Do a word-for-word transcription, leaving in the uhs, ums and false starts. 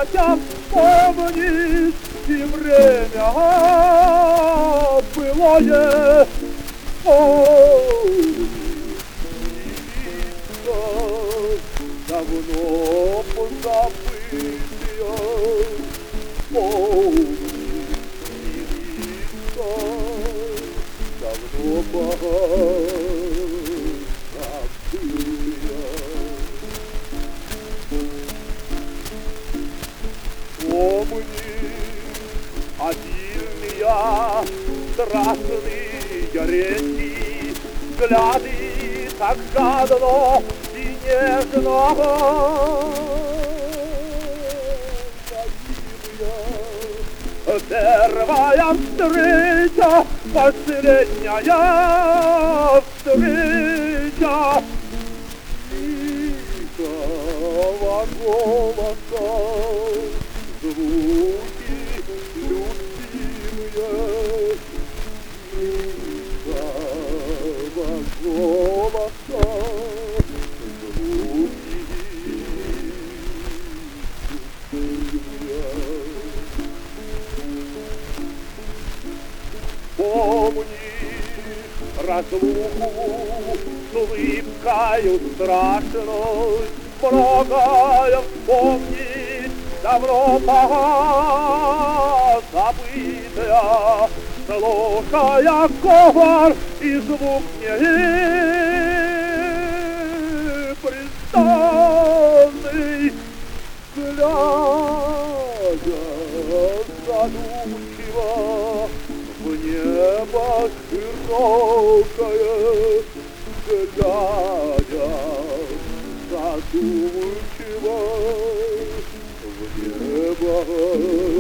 хотя помнишь и время былое. Ой, давно позабытые, помнишь, давно позабытые. Помни, обильные, страстные реки, взгляды так жадно и нежно наивные. Первая встреча, последняя встреча тихого голоса. Звуки любимые тихого голоса, звуки любимые. Помни разлуку с улыбкою страшной, многое вспомнить давно позабытая, слушая говор и звук непрестанный, глядя задумчиво в небо широкое, глядя задумчиво в небо.